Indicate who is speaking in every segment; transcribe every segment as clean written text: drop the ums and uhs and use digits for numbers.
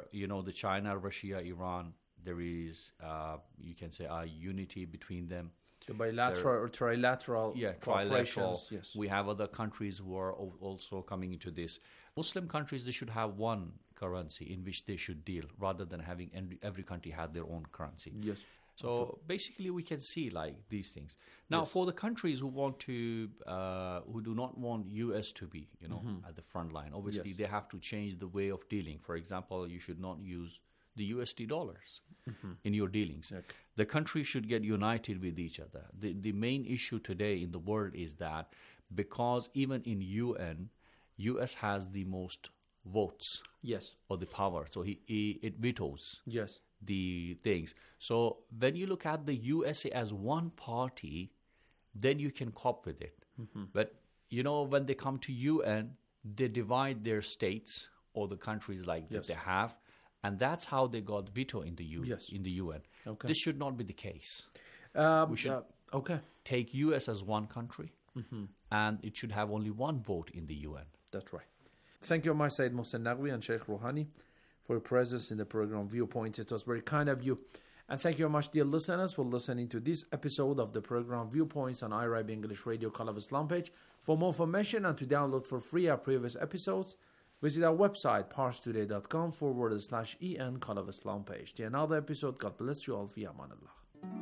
Speaker 1: the China, Russia, Iran, there is, you can say, a unity between them.
Speaker 2: The bilateral or trilateral
Speaker 1: trilateral.
Speaker 2: Yes.
Speaker 1: We have other countries who are also coming into this. Muslim countries, they should have one currency in which they should deal, rather than having every country have their own currency.
Speaker 2: Yes.
Speaker 1: So basically, we can see like these things. Now, for the countries who want to, who do not want U.S. to be, at the front line, obviously they have to change the way of dealing. For example, you should not use the USD dollars in your dealings.
Speaker 2: Okay.
Speaker 1: The countries should get united with each other. The main issue today in the world is that because even in UN, US has the most votes or the power. So it vetoes the things. So when you look at the USA as one party, then you can cope with it. But, when they come to UN, they divide their states or the countries that they have. And that's how they got veto in the UN.
Speaker 2: Okay.
Speaker 1: This should not be the case. We should take U.S. as one country, and it should have only one vote in the UN.
Speaker 2: That's right. Thank you, Omar Said Mohsen Naqvi and Sheikh Rouhani, for your presence in the program Viewpoints. It was very kind of you. And thank you very much, dear listeners, for listening to this episode of the program Viewpoints on IRIB English Radio Call of Islam page. For more information and to download for free our previous episodes, visit our website, parstoday.com/en Call of Islam page. To another episode, God bless you all. Fi amanallah.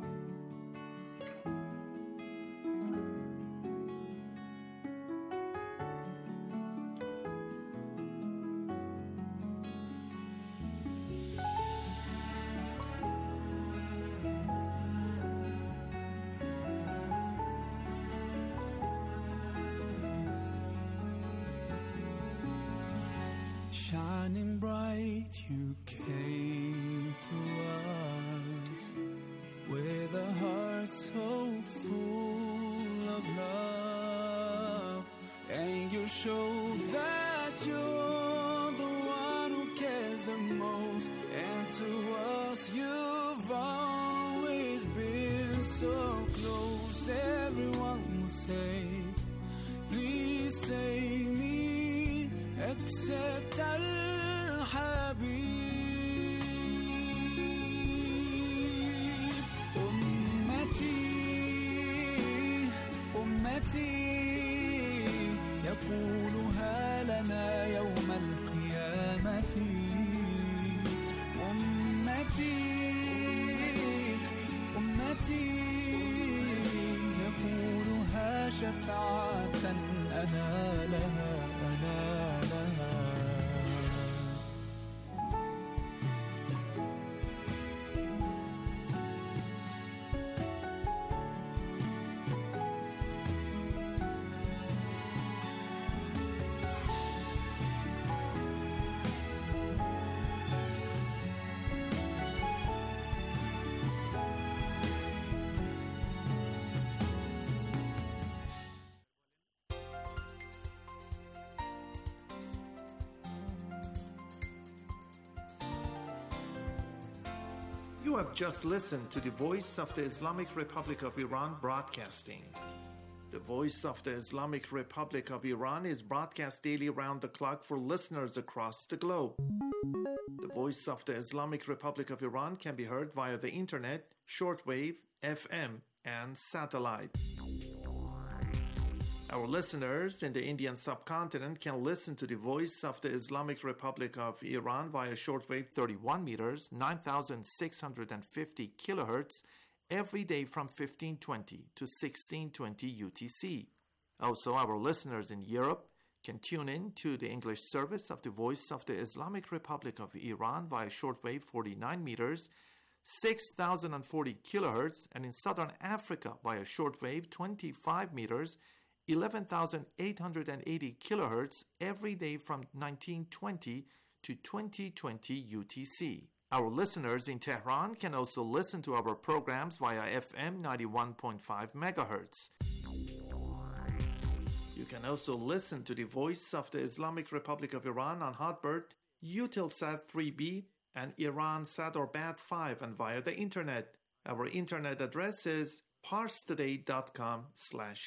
Speaker 3: Shining bright, you came to us with a heart so full of love, and you showed that you're the one who cares the most, and to us you've always been so close. Everyone will say, please save me, except Al-Habib. أمتي يقولها لنا يوم القيامة. أمتي يقولها شفاعة أنا لها.
Speaker 4: You have just listened to the Voice of the Islamic Republic of Iran broadcasting. The Voice of the Islamic Republic of Iran is broadcast daily round the clock for listeners across the globe. The Voice of the Islamic Republic of Iran can be heard via the internet, shortwave, FM, and satellite. Our listeners in the Indian subcontinent can listen to the Voice of the Islamic Republic of Iran via shortwave 31 meters, 9,650 kilohertz, every day from 1520 to 1620 UTC. Also, our listeners in Europe can tune in to the English service of the Voice of the Islamic Republic of Iran via shortwave 49 meters, 6,040 kilohertz, and in Southern Africa via shortwave 25 meters, 11,880 kilohertz every day from 1920 to 2020 UTC. Our listeners in Tehran can also listen to our programs via FM 91.5 megahertz. You can also listen to the Voice of the Islamic Republic of Iran on Hotbird, Eutelsat 3B, and Iran Satellite 5, and via the internet. Our internet address is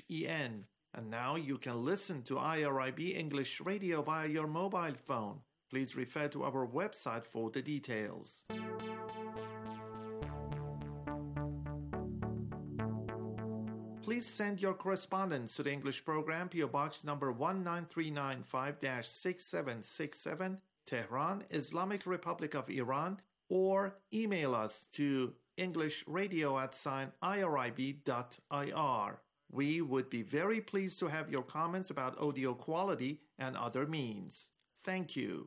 Speaker 4: parstoday.com/en. And now you can listen to IRIB English Radio via your mobile phone. Please refer to our website for the details. Please send your correspondence to the English program, PO Box number 19395-6767, Tehran, Islamic Republic of Iran, or email us to englishradio@irib.ir. We would be very pleased to have your comments about audio quality and other means. Thank you.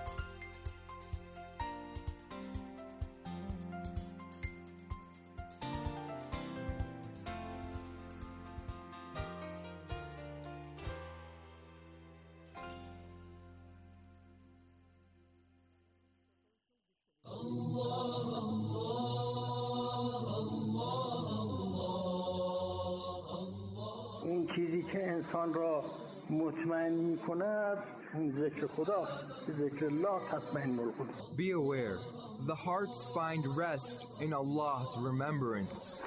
Speaker 5: اون چیزی که انسان را مطمئن می‌کند ذکر خداست. ذکر الله تطمئن القلوب.
Speaker 6: Be aware, the hearts find rest in Allah's remembrance.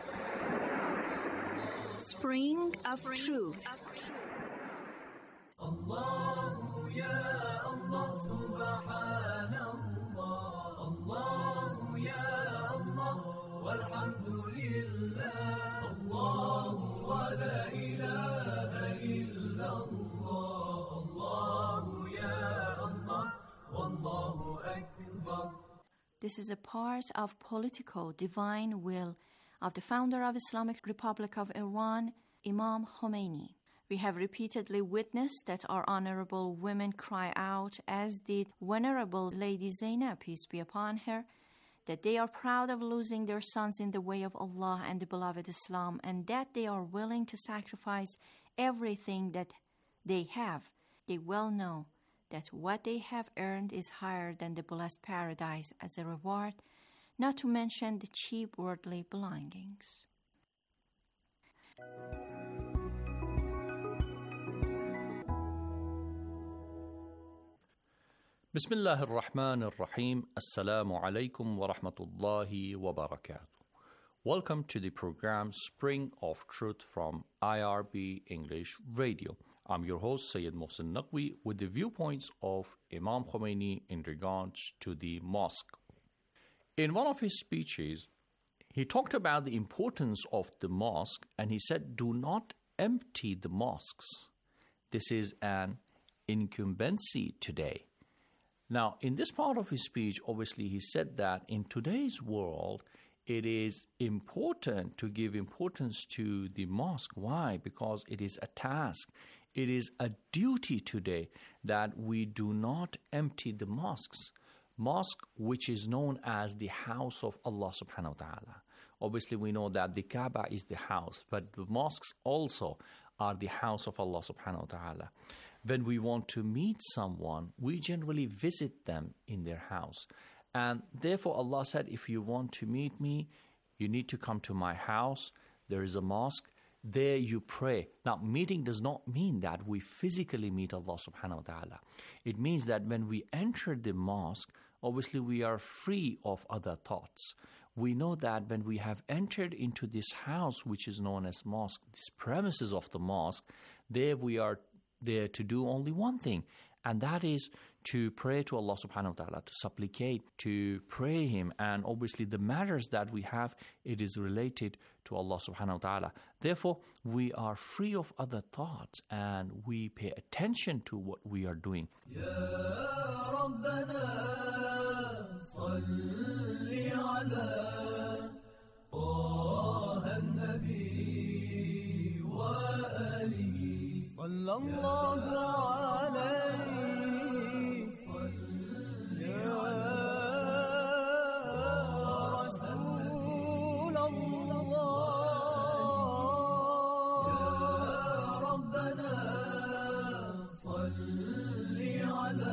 Speaker 7: Spring of Truth.
Speaker 3: الله يا الله سبحان الله الله يا الله والحمد لله الله ولا إله إلا الله الله يا الله والله أكبر.
Speaker 7: This is a part of political divine will of the founder of Islamic Republic of Iran, Imam Khomeini. We have repeatedly witnessed that our honorable women cry out, as did Venerable Lady Zainab, peace be upon her, that they are proud of losing their sons in the way of Allah and the beloved Islam, and that they are willing to sacrifice everything that they have. They well know that what they have earned is higher than the blessed paradise as a reward, not to mention the cheap worldly belongings.
Speaker 1: Bismillah ar-Rahman ar-Rahim. Assalamu alaikum wa rahmatullahi wa barakatuh. Welcome to the program Spring of Truth from IRB English Radio. I'm your host, Sayyid Mohsen Naqvi, with the viewpoints of Imam Khomeini in regards to the mosque. In one of his speeches, he talked about the importance of the mosque, and he said, do not empty the mosques. This is an incumbency today. Now, in this part of his speech, obviously, he said that in today's world, it is important to give importance to the mosque. Why? Because it is a task. It is a duty today that we do not empty the mosques. Mosque, which is known as the house of Allah subhanahu wa ta'ala. Obviously, we know that the Kaaba is the house, but the mosques also are the house of Allah subhanahu wa ta'ala. When we want to meet someone, we generally visit them in their house. And therefore, Allah said, if you want to meet me, you need to come to my house. There is a mosque. There you pray. Now, meeting does not mean that we physically meet Allah subhanahu wa ta'ala. It means that when we enter the mosque, obviously we are free of other thoughts. We know that when we have entered into this house, which is known as mosque, these premises of the mosque, there we are there to do only one thing, and that is to pray to Allah subhanahu wa ta'ala, to supplicate, to pray Him, and obviously the matters that we have, it is related to Allah subhanahu wa ta'ala. Therefore, we are free of other thoughts and we pay attention to what we are doing.
Speaker 3: يا ربنا صل على طه النبي وآله صلى الله عليه يا رسول الله يا ربنا صل على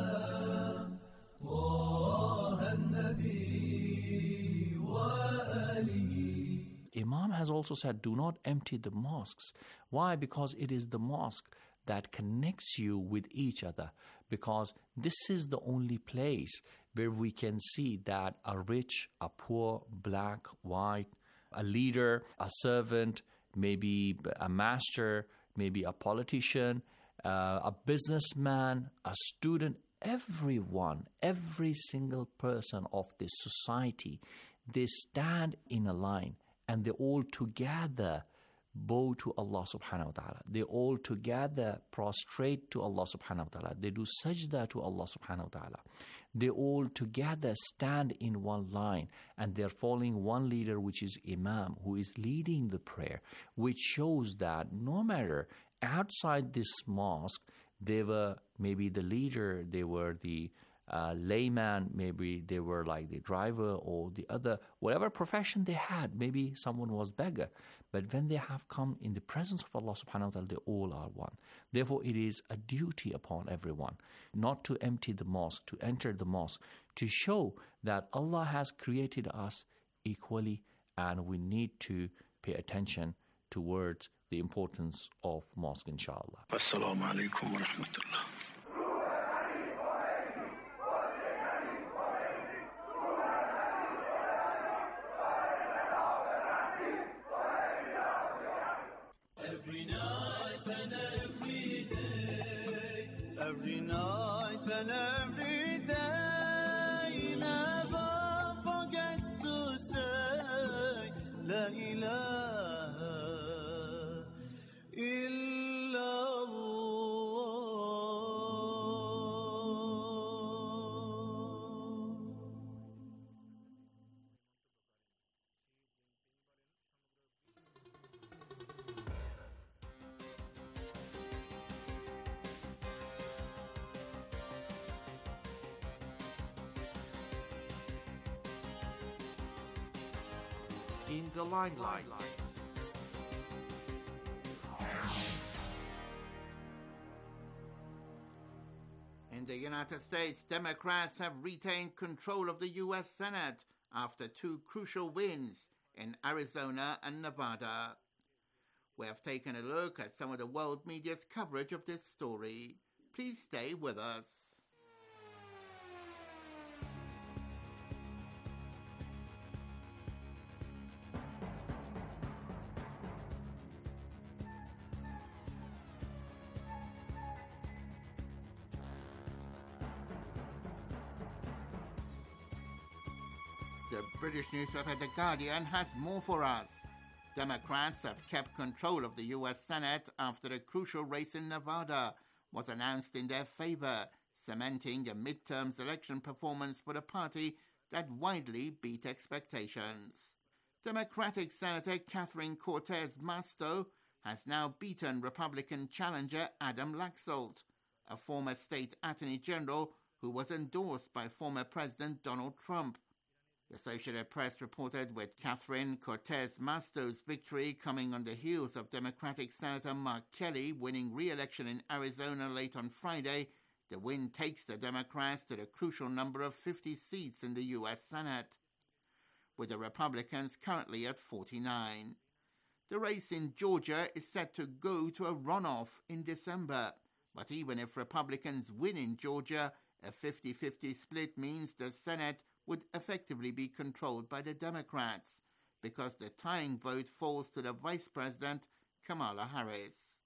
Speaker 3: طه النبي وآله.
Speaker 1: Imam has also said, do not empty the mosques. Why? Because it is the mosque that connects you with each other. Because this is the only place where we can see that a rich, a poor, black, white, a leader, a servant, maybe a master, maybe a politician, a businessman, a student, everyone, every single person of this society, they stand in a line and they all together bow to Allah subhanahu wa ta'ala. They all together prostrate to Allah subhanahu wa ta'ala. They do sajda to Allah subhanahu wa ta'ala. They all together stand in one line and they're following one leader, which is Imam, who is leading the prayer, which shows that no matter outside this mosque, they were maybe the leader, they were the layman, maybe they were like the driver or the other, whatever profession they had, maybe someone was beggar. But when they have come in the presence of Allah subhanahu wa ta'ala, they all are one. Therefore, it is a duty upon everyone not to empty the mosque, to enter the mosque, to show that Allah has created us equally and we need to pay attention towards the importance of mosque, inshallah.
Speaker 5: Assalamu alaikum wa rahmatullah.
Speaker 3: Every night and every day, every night and every day, never forget to say La ilaha illallah.
Speaker 4: In the limelight. In the United States, Democrats have retained control of the U.S. Senate after two crucial wins in Arizona and Nevada. We have taken a look at some of the world media's coverage of this story. Please stay with us. The British newspaper The Guardian has more for us. Democrats have kept control of the U.S. Senate after a crucial race in Nevada was announced in their favor, cementing a midterms election performance for the party that widely beat expectations. Democratic Senator Catherine Cortez Masto has now beaten Republican challenger Adam Laxalt, a former state attorney general who was endorsed by former President Donald Trump. The Associated Press reported with Catherine Cortez Masto's victory coming on the heels of Democratic Senator Mark Kelly winning re-election in Arizona late on Friday. The win takes the Democrats to the crucial number of 50 seats in the U.S. Senate, with the Republicans currently at 49. The race in Georgia is set to go to a runoff in December, but even if Republicans win in Georgia, a 50-50 split means the Senate would effectively be controlled by the Democrats, because the tying vote falls to the Vice President, Kamala Harris.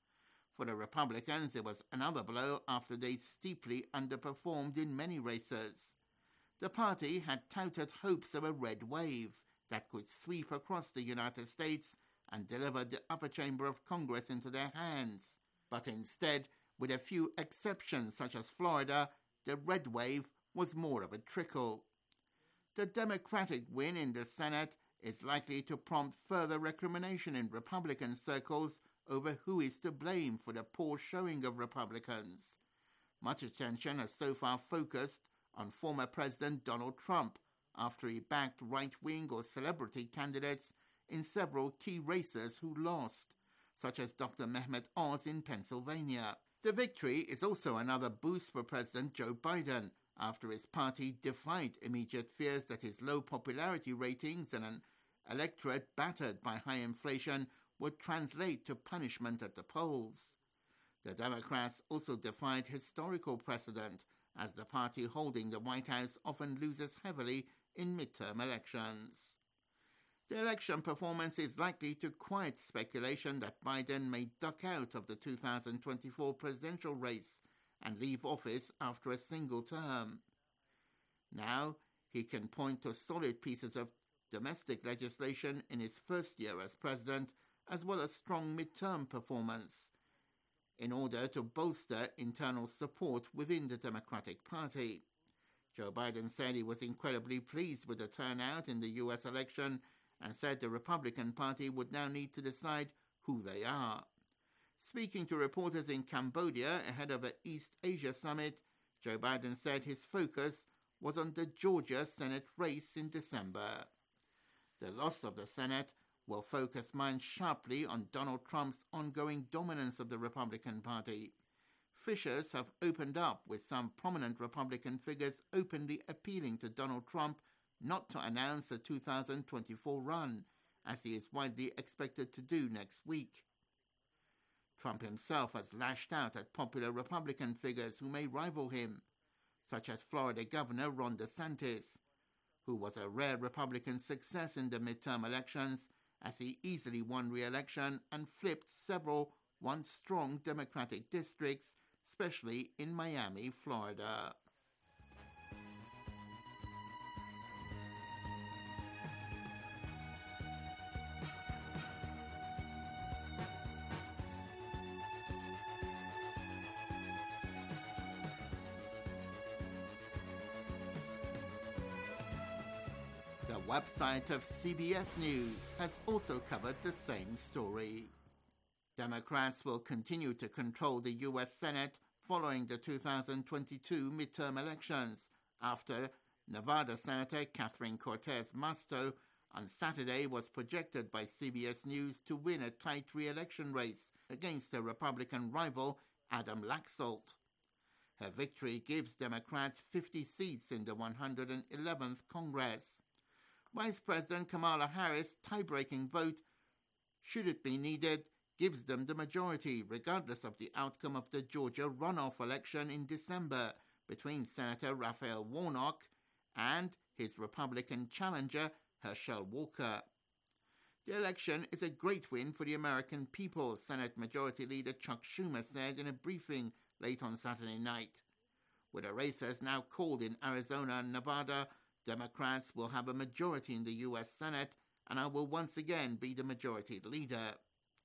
Speaker 4: For the Republicans, it was another blow after they steeply underperformed in many races. The party had touted hopes of a red wave that could sweep across the United States and deliver the upper chamber of Congress into their hands. But instead, with a few exceptions such as Florida, the red wave was more of a trickle. The Democratic win in the Senate is likely to prompt further recrimination in Republican circles over who is to blame for the poor showing of Republicans. Much attention has so far focused on former President Donald Trump after he backed right-wing or celebrity candidates in several key races who lost, such as Dr. Mehmet Oz in Pennsylvania. The victory is also another boost for President Joe Biden, after his party defied immediate fears that his low popularity ratings and an electorate battered by high inflation would translate to punishment at the polls. The Democrats also defied historical precedent, as the party holding the White House often loses heavily in midterm elections. The election performance is likely to quiet speculation that Biden may duck out of the 2024 presidential race
Speaker 8: and leave office after a single term. Now he can point to solid pieces of domestic legislation in his first year as president, as well as strong midterm performance, in order to bolster internal support within the Democratic Party. Joe Biden said he was incredibly pleased with the turnout in the U.S. election and said the Republican Party would now need to decide who they are. Speaking to reporters in Cambodia ahead of the East Asia Summit, Joe Biden said his focus was on the Georgia Senate race in December. The loss of the Senate will focus minds sharply on Donald Trump's ongoing dominance of the Republican Party. Fissures have opened up, with some prominent Republican figures openly appealing to Donald Trump not to announce a 2024 run, as he is widely expected to do next week. Trump himself has lashed out at popular Republican figures who may rival him, such as Florida Governor Ron DeSantis, who was a rare Republican success in the midterm elections as he easily won re-election and flipped several once strong Democratic districts, especially in Miami, Florida. The website of CBS News has also covered the same story. Democrats will continue to control the U.S. Senate following the 2022 midterm elections after Nevada Senator Catherine Cortez Masto on Saturday was projected by CBS News to win a tight re-election race against her Republican rival Adam Laxalt. Her victory gives Democrats 50 seats in the 111th Congress. Vice President Kamala Harris' tie-breaking vote, should it be needed, gives them the majority, regardless of the outcome of the Georgia runoff election in December between Senator Raphael Warnock and his Republican challenger, Herschel Walker. The election is a great win for the American people, Senate Majority Leader Chuck Schumer said in a briefing late on Saturday night. With the races now called in Arizona and Nevada, Democrats will have a majority in the U.S. Senate, and I will once again be the majority leader.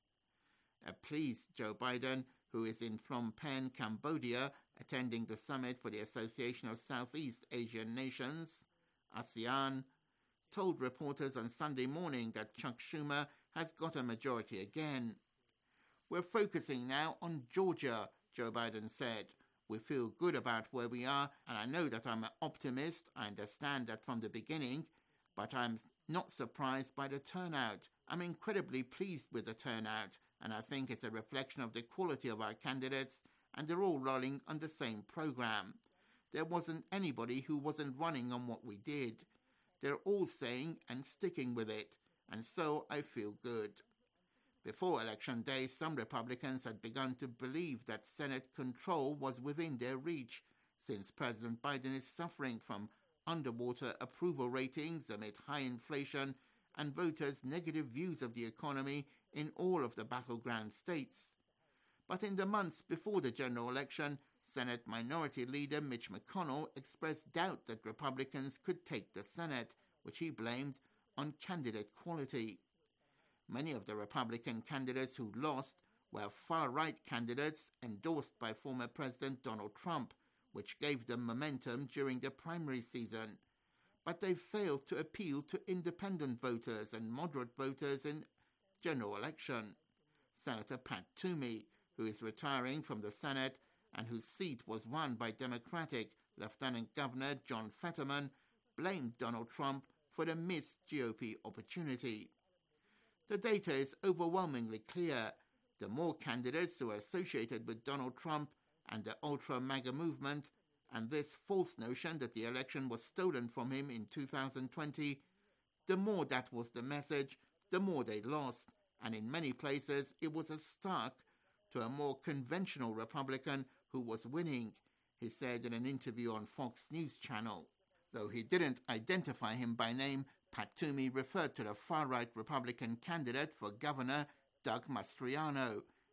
Speaker 8: A pleased Joe Biden, who is in Phnom Penh, Cambodia, attending the summit for the Association of Southeast Asian Nations, ASEAN, told reporters on Sunday morning that Chuck Schumer has got a majority again. We're focusing now on Georgia, Joe Biden said. We feel good about where we are, and I know that I'm an optimist. I understand that from the beginning, but I'm not surprised by the turnout. I'm incredibly pleased with the turnout, and I think it's a reflection of the quality of our candidates, and they're all running on the same program. There wasn't anybody who wasn't running on what we did. They're all saying and sticking with it, and so I feel good. Before Election Day, some Republicans had begun to believe that Senate control was within their reach, since President Biden is suffering from underwater approval ratings amid high inflation and voters' negative views of the economy in all of the battleground states. But in the months before the general election, Senate Minority Leader Mitch McConnell expressed doubt that Republicans could take the Senate, which he blamed on candidate quality. Many of the Republican candidates who lost were far-right candidates endorsed by former President Donald Trump, which gave them momentum during the primary season. But they failed to appeal to independent voters and moderate voters in general election. Senator Pat Toomey, who is retiring from the Senate and whose seat was won by Democratic Lieutenant Governor John Fetterman, blamed Donald Trump for the missed GOP opportunity. The data is overwhelmingly clear. The more candidates who are associated with Donald Trump and the ultra-MAGA movement, and this false notion that the election was stolen from him in 2020, the more that was the message, the more they lost, and in many places it was a stark to a more conventional Republican who was winning, he said in an interview on Fox News Channel. Though he didn't identify him by name, Pat Toomey referred to the far-right Republican candidate for governor, Doug Mastriano,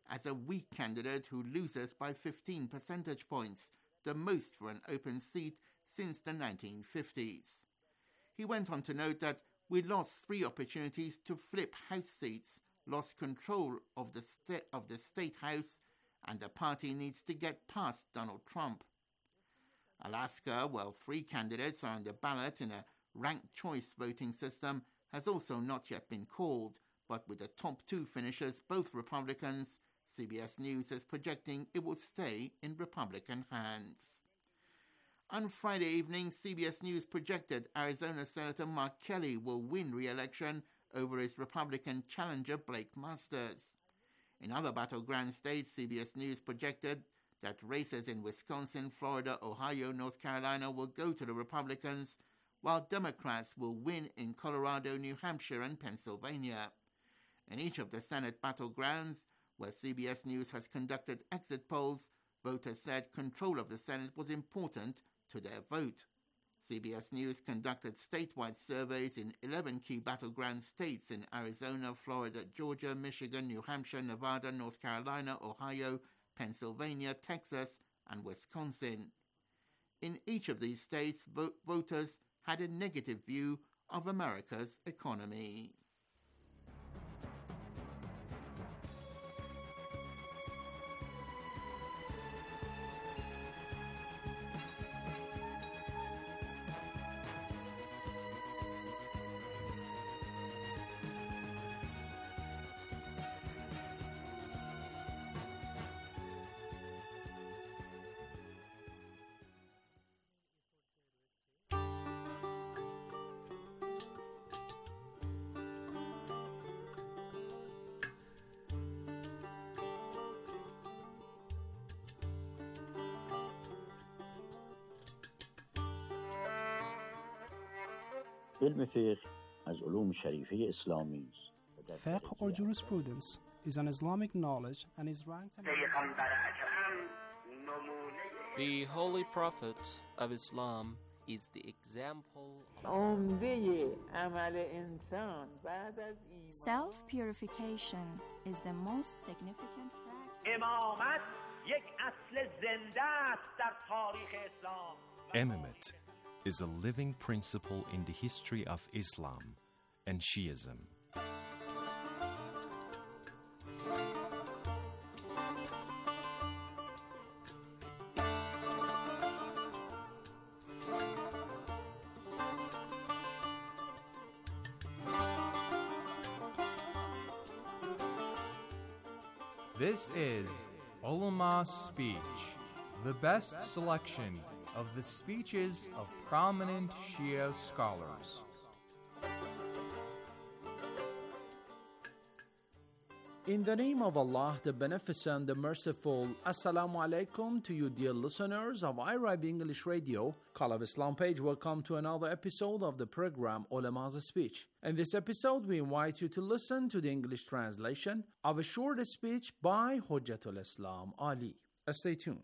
Speaker 8: as a weak candidate who loses by 15 percentage points, the most for an open seat since the 1950s. He went on to note that we lost 3 opportunities to flip House seats, lost control of the State House, and the party needs to get past Donald Trump. Alaska, while 3 candidates are on the ballot in a ranked choice voting system, has also not yet been called, but with the top 2 finishers both Republicans, CBS News is projecting it will stay in Republican hands. On Friday evening, CBS News projected Arizona Senator Mark Kelly will win re-election over his Republican challenger Blake Masters. In other battleground states, CBS News projected that races in Wisconsin, Florida, Ohio, North Carolina will go to the Republicans, while Democrats will win in Colorado, New Hampshire, and Pennsylvania. In each of the Senate battlegrounds, where CBS News has conducted exit polls, voters said control of the Senate was important to their vote. CBS News conducted statewide surveys in 11 key battleground states in Arizona, Florida, Georgia, Michigan, New Hampshire, Nevada, North Carolina, Ohio, Pennsylvania, Texas, and Wisconsin. In each of these states, voters had a negative view of America's economy.
Speaker 9: Fiqh or jurisprudence is an Islamic knowledge and is ranked
Speaker 10: The Holy Prophet of Islam is the example.
Speaker 7: Self-purification is the most significant practice.
Speaker 11: Imamate is a living principle in the history of Islam and Shiism.
Speaker 6: This is Ulama Speech, the best selection of the speeches of prominent Shia scholars.
Speaker 2: In the name of Allah, the Beneficent, the Merciful, Assalamu alaikum to you dear listeners of IRIB English Radio, Call of Islam page. Welcome to another episode of the program Ulama's Speech. In this episode, we invite you to listen to the English translation of a short speech by Hujjatul Islam Ali. Stay tuned.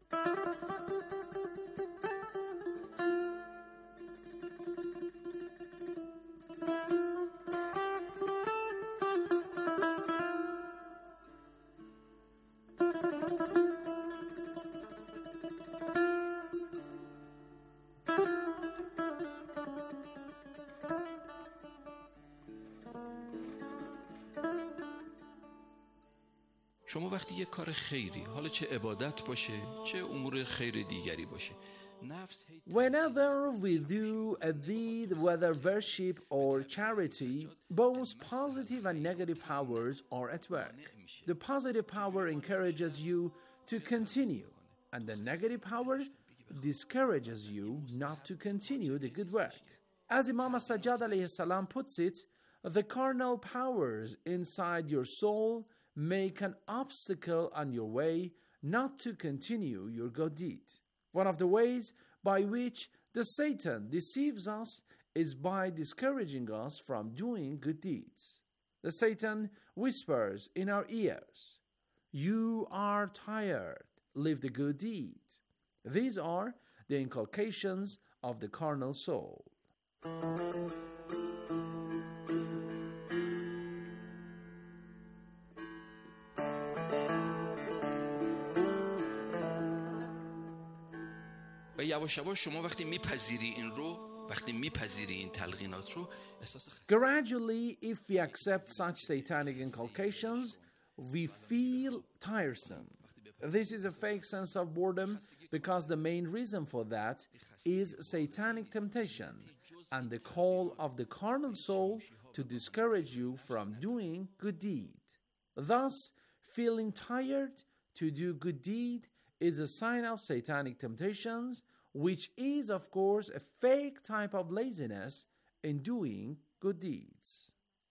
Speaker 12: شما وقتی یه کار خیری، حالا چه عبادت باشه چه امور خیر دیگری باشه،
Speaker 2: whenever we do a deed, whether worship or charity, both positive and negative powers are at work. The positive power encourages you to continue, and the negative power discourages you not to continue the good work. As Imam As-Sajjad alayhi salam puts it, the carnal powers inside your soul make an obstacle on your way not to continue your good deed. One of the ways by which the Satan deceives us is by discouraging us from doing good deeds. The Satan whispers in our ears, "You are tired, leave the good deed." These are the inculcations of the carnal soul.
Speaker 12: یواش یواش شما وقتی میپذیری این تلقینات رو احساس
Speaker 2: Gradually, if we accept such satanic inculcations, we feel tiresome. This is a fake sense of boredom because the main reason for that is satanic temptation and the call of the carnal soul to discourage you from doing good deed. Thus, feeling tired to do good deed is a sign of satanic temptations, which is, of course, a fake type of laziness in doing good deeds.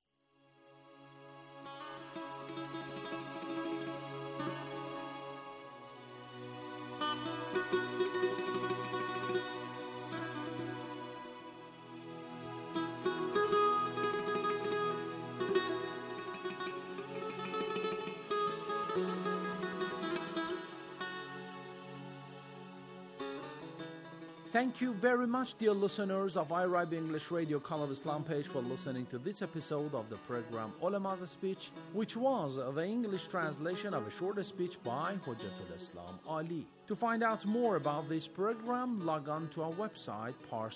Speaker 2: Thank you very much, dear listeners of IRIB English Radio Call of Islam page, for listening to this episode of the program Ulama's Speech, which was the English translation of a short speech by Hujjatul Islam Ali. To find out more about this program, log on to our website,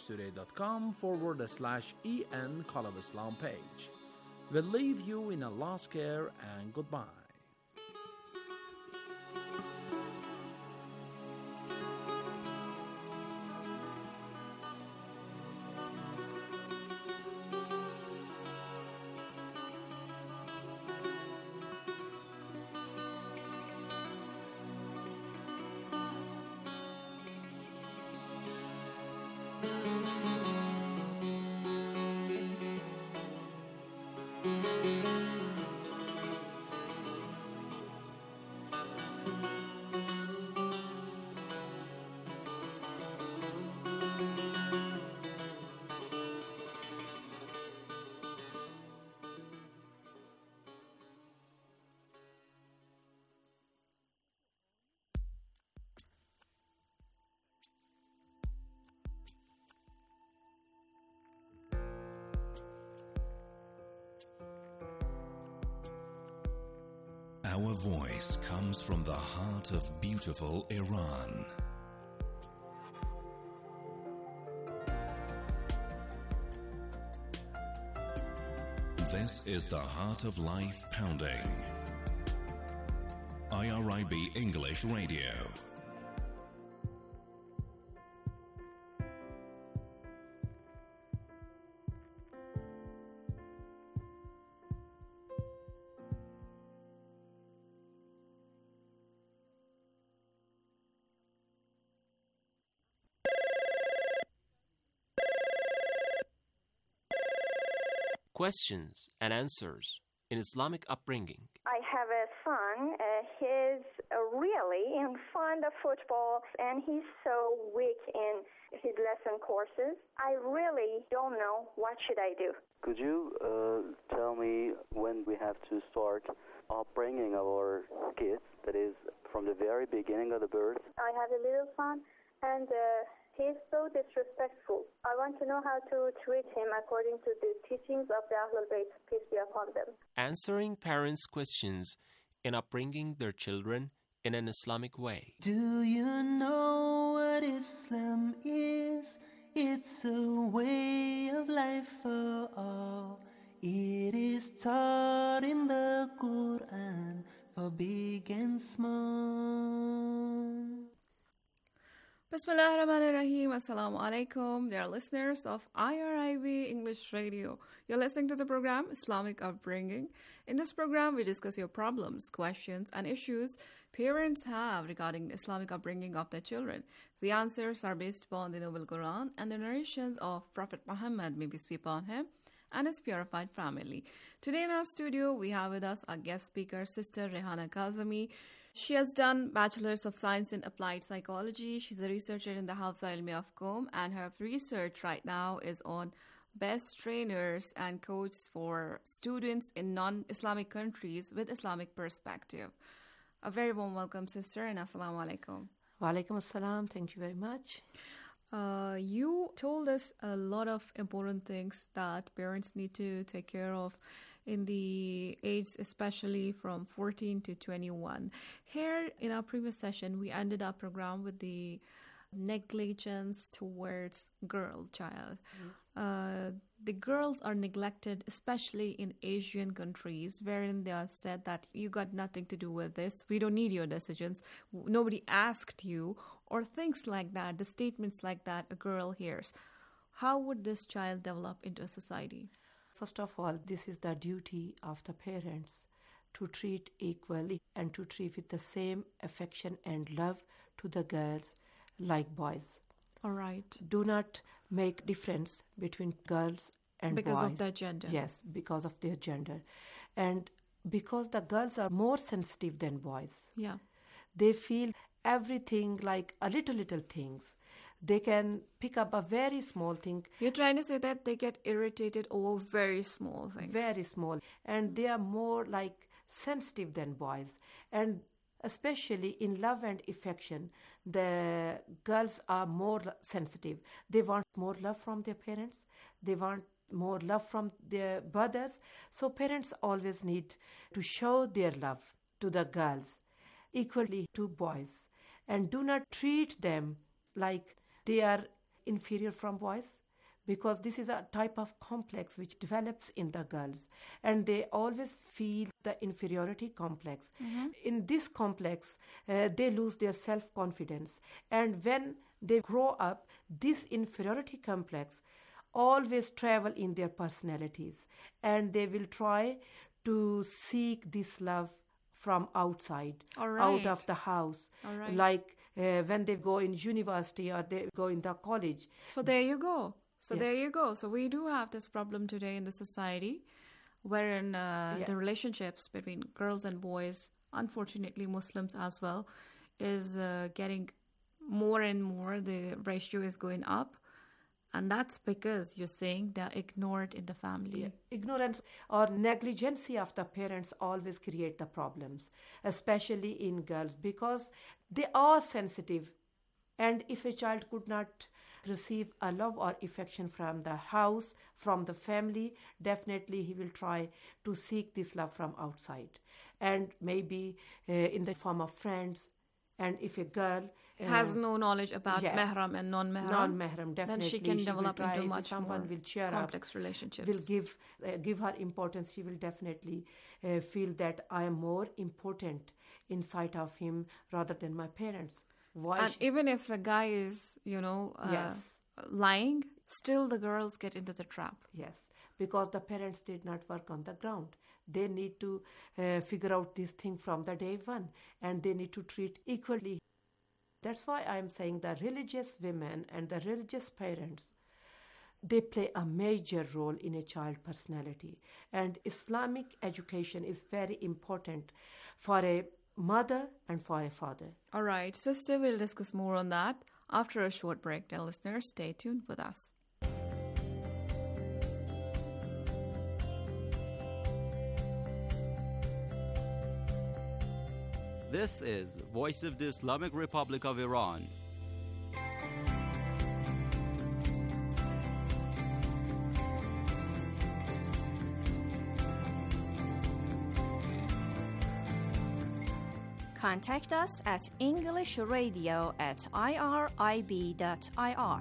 Speaker 2: parstoday.com/en Call of Islam page. We'll leave you in Allah's care and goodbye.
Speaker 13: Our voice comes from the heart of beautiful Iran. This is the Heart of Life Pounding. IRIB English Radio.
Speaker 10: Questions and answers in Islamic upbringing.
Speaker 14: I have a son. He's really fond of football, and he's so weak in his lesson courses. I really don't know what should I do.
Speaker 15: Could you tell me when we have to start upbringing our kids, that is, from the very beginning of the birth?
Speaker 14: I have a little son, and he's so disrespectful. I want to know how to treat him according to the teachings of the Ahlul Bayt, peace be upon them.
Speaker 10: Answering parents' questions in upbringing their children in an Islamic way.
Speaker 16: Do you know what Islam is? It's a way of life for all. It is taught in the Quran for big and small.
Speaker 17: Bismillah ar-Rahman ar-Rahim. Assalamu alaikum, dear listeners of IRIB English Radio. You're listening to the program Islamic Upbringing. In this program, we discuss your problems, questions, and issues parents have regarding the Islamic upbringing of their children. The answers are based upon the Noble Quran and the narrations of Prophet Muhammad, may peace be upon him, and his purified family. Today in our studio, we have with us our guest speaker, Sister Rehana Kazemi. She has done Bachelor's of Science in Applied Psychology. She's a researcher in the Hawza Ilmiya of Qom, and her research right now is on best trainers and coaches for students in non-Islamic countries with Islamic perspective. A very warm welcome, sister, and assalamu alaikum.
Speaker 18: Wa alaikum assalam. Thank you very much.
Speaker 17: You told us a lot of important things that parents need to take care of in the age, especially from 14 to 21. Here in our previous session, we ended our program with the negligence towards girl child. The girls are neglected, especially in Asian countries, wherein they are said that you got nothing to do with this. We don't need your decisions. Nobody asked you, or things like that, the statements like that a girl hears. How would this child develop into a society?
Speaker 18: First of all, this is the duty of the parents to treat equally and to treat with the same affection and love to the girls like boys.
Speaker 17: All right.
Speaker 18: Do not make difference between girls and
Speaker 17: because
Speaker 18: boys.
Speaker 17: Because of their gender.
Speaker 18: Yes, because of their gender. And because the girls are more sensitive than boys.
Speaker 17: Yeah.
Speaker 18: They feel everything like a little things. They can pick up a very small thing.
Speaker 17: You're trying to say that they get irritated over very small things.
Speaker 18: Very small. And they are more like sensitive than boys. And especially in love and affection, the girls are more sensitive. They want more love from their parents. They want more love from their brothers. So parents always need to show their love to the girls equally to boys. And do not treat them like they are inferior from boys, because this is a type of complex which develops in the girls, and they always feel the inferiority complex.
Speaker 17: Mm-hmm.
Speaker 18: In this complex, they lose their self-confidence, and when they grow up, this inferiority complex always travel in their personalities, and they will try to seek this love from outside, out of the house, like when they go in university or they go in the college.
Speaker 17: So there you go. There you go. So we do have this problem today in the society, wherein the relationships between girls and boys, unfortunately Muslims as well, is getting more and more. The ratio is going up. And that's because you're saying they're ignored in the family.
Speaker 18: Yeah. Ignorance or negligence of the parents always create the problems, especially in girls, because they are sensitive. And if a child could not receive a love or affection from the house, from the family, definitely he will try to seek this love from outside. And maybe in the form of friends. And if a girl
Speaker 17: has no knowledge about mahram and non-mahram,
Speaker 18: definitely,
Speaker 17: then she can develop into much more
Speaker 18: will cheer
Speaker 17: complex
Speaker 18: up,
Speaker 17: relationships.
Speaker 18: Will give her importance. She will definitely feel that I am more important in sight of him rather than my parents.
Speaker 17: And even if the guy is, lying, still the girls get into the trap.
Speaker 18: Yes, because the parents did not work on the ground. They need to figure out this thing from the day one, and they need to treat equally. That's why I'm saying the religious women and the religious parents, they play a major role in a child personality. And Islamic education is very important for a mother and for a father.
Speaker 17: All right, sister, we'll discuss more on that after a short break. Dear listeners, stay tuned with us.
Speaker 19: This is Voice of the Islamic Republic of Iran.
Speaker 7: Contact us at englishradio@irib.ir.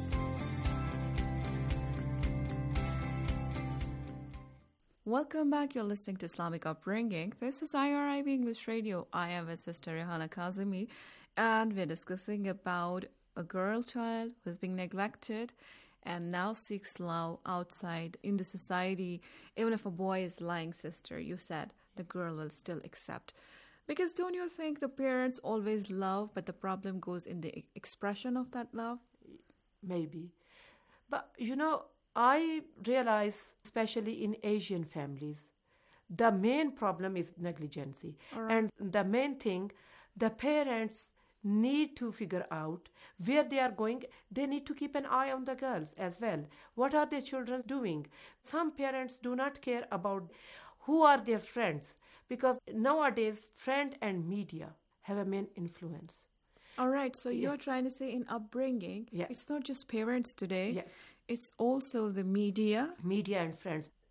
Speaker 17: Welcome back. You're listening to Islamic Upbringing. This is IRIB English Radio. I am with Sister Rehanah Kazemi, and we're discussing about a girl child who's being neglected and now seeks love outside in the society. Even if a boy is lying, sister, you said the girl will still accept. Because don't you think the parents always love, but the problem goes in the expression of that love?
Speaker 18: Maybe. But, I realize, especially in Asian families, the main problem is negligence. Right. And the main thing, the parents need to figure out where they are going. They need to keep an eye on the girls as well. What are their children doing? Some parents do not care about who are their friends, because nowadays friend and media have a main influence.
Speaker 17: All right, so you're trying to say in upbringing, it's not just parents today.
Speaker 18: Yes.
Speaker 17: It's also the media.
Speaker 18: Media and friends.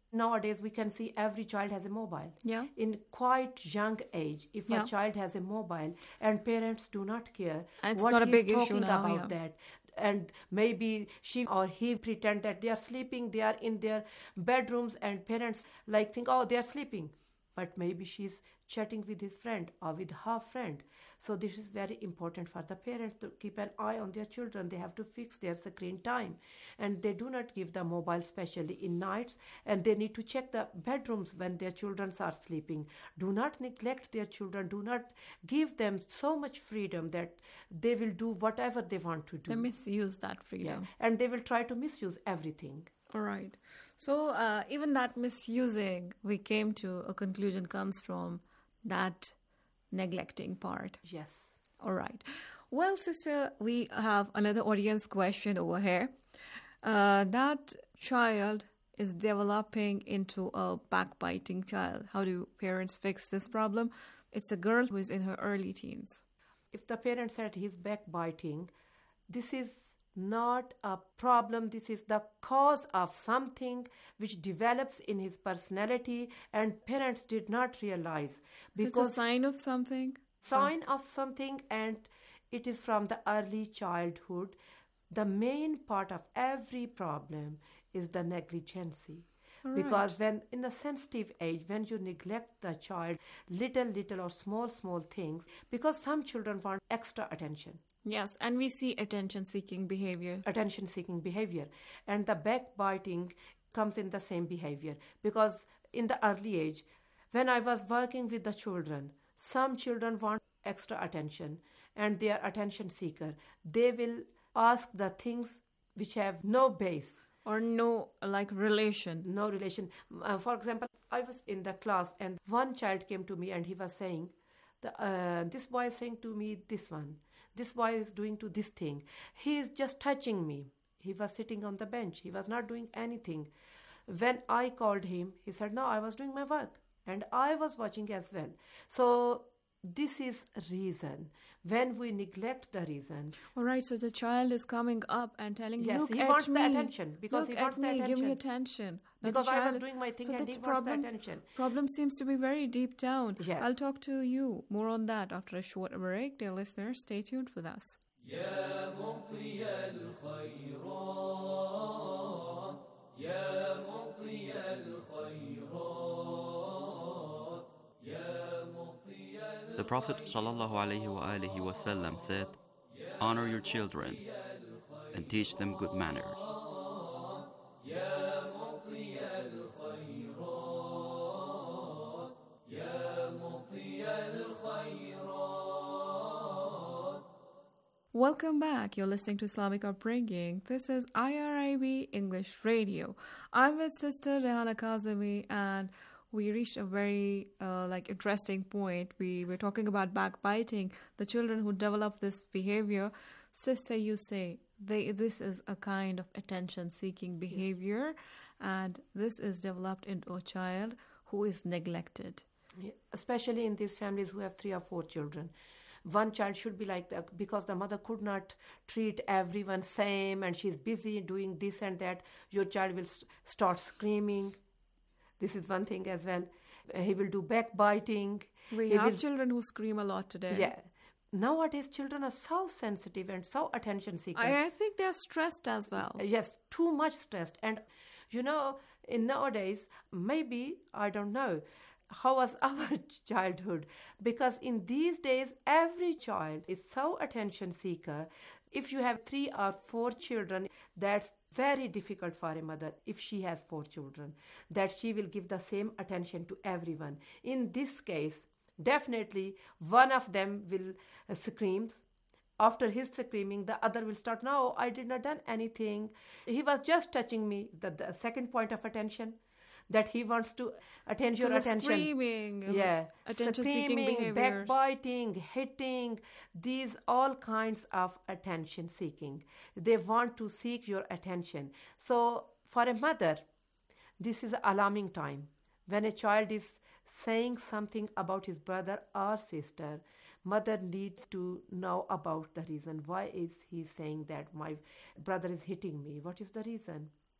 Speaker 18: Nowadays, we can see every child has a mobile.
Speaker 17: Yeah.
Speaker 18: In quite young age, if a child has a mobile and parents do not care
Speaker 17: and
Speaker 18: what
Speaker 17: not a
Speaker 18: he's
Speaker 17: big
Speaker 18: talking
Speaker 17: issue now,
Speaker 18: about that. And maybe she or he pretend that they are sleeping, they are in their bedrooms, and parents think, oh, they are sleeping. But maybe she's chatting with his friend or with her friend. So this is very important for the parents to keep an eye on their children. They have to fix their screen time. And they do not give the mobile, especially in nights. And they need to check the bedrooms when their children are sleeping. Do not neglect their children. Do not give them so much freedom that they will do whatever they want to do.
Speaker 17: They misuse that freedom.
Speaker 18: Yeah. And they will try to misuse everything.
Speaker 17: All right. So even that misusing, we came to a conclusion, comes from that neglecting part.
Speaker 18: Yes.
Speaker 17: All right. Well, sister, we have another audience question over here. That child is developing into a backbiting child. How do parents fix this problem? It's a girl who is in her early teens.
Speaker 18: If the parent said he's backbiting, this is not a problem. This is the cause of something which develops in his personality, and parents did not realize.
Speaker 17: Because it's a sign of something?
Speaker 18: Sign of something, and it is from the early childhood. The main part of every problem is the negligency.
Speaker 17: Right.
Speaker 18: Because when in the sensitive age, when you neglect the child, little or small things, because some children want extra attention.
Speaker 17: Yes, and we see attention-seeking behavior.
Speaker 18: Attention-seeking behavior. And the backbiting comes in the same behavior. Because in the early age, when I was working with the children, some children want extra attention and they are attention seeker. They will ask the things which have no base.
Speaker 17: Or no, relation.
Speaker 18: No relation. For example, I was in the class and one child came to me and he was saying, this boy is saying to me this one. This boy is doing to this thing. He is just touching me. He was sitting on the bench. He was not doing anything. When I called him, he said, no, I was doing my work. And I was watching as well. So this is reason. When we neglect the reason.
Speaker 17: All right, so the child is coming up and telling,
Speaker 18: yes,
Speaker 17: look
Speaker 18: he
Speaker 17: at
Speaker 18: wants
Speaker 17: me.
Speaker 18: The attention. Because
Speaker 17: look
Speaker 18: he wants
Speaker 17: at
Speaker 18: the
Speaker 17: me,
Speaker 18: attention.
Speaker 17: give me attention. Now
Speaker 18: because I was doing my thing and he wants the attention.
Speaker 17: Problem seems to be very deep down.
Speaker 18: Yeah.
Speaker 17: I'll talk to you more on that after a short break. Dear listeners, stay tuned with us.
Speaker 3: يا مطي الخيرات يا مطي الخيرات يا مطي
Speaker 19: The Prophet ﷺ said, honor your children and teach them good manners.
Speaker 3: يا مطي الخيرات يا مطي الخيرات.
Speaker 17: Welcome back. You're listening to Islamic Upbringing. This is IRIB English Radio. I'm with Sister Rehanah Kazemi, and we reached a very interesting point. We were talking about backbiting, the children who develop this behavior. Sister, you say this is a kind of attention-seeking behavior, yes. And this is developed into a child who is neglected.
Speaker 18: Yeah, especially in these families who have 3 or 4 children. One child should be like that because the mother could not treat everyone same and she's busy doing this and that. Your child will start screaming. This is one thing as well. He will do backbiting.
Speaker 17: We have children who scream a lot today.
Speaker 18: Yeah. Nowadays, children are so sensitive and so attention seeking.
Speaker 17: I think they're stressed as well.
Speaker 18: Yes, too much stressed. And, in nowadays, maybe, I don't know, how was our childhood? Because in these days, every child is so attention seeker. If you have 3 or 4 children, that's very difficult for a mother if she has 4 children, that she will give the same attention to everyone. In this case, definitely one of them will scream. After his screaming, the other will start, no, I did not done anything. He was just touching me. The second point of attention, that he wants to attend your attention.
Speaker 17: Screaming, attention-seeking
Speaker 18: behaviors. Backbiting, hitting, these all kinds of attention seeking. They want to seek your attention. So for a mother, this is an alarming time. When a child is saying something about his brother or sister, mother needs to know about the reason. Why is he saying that my brother is hitting me? What is the reason?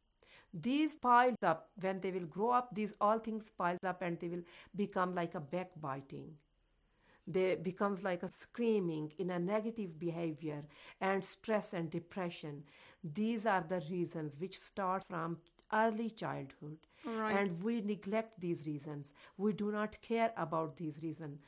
Speaker 18: These piles up. When they will grow up, these all things piles up and they will become like a backbiting. They becomes like a screaming in a negative behavior and stress and depression. These are the reasons which start from early childhood.
Speaker 17: Right.
Speaker 18: And we neglect these reasons. We do not care about these reasons.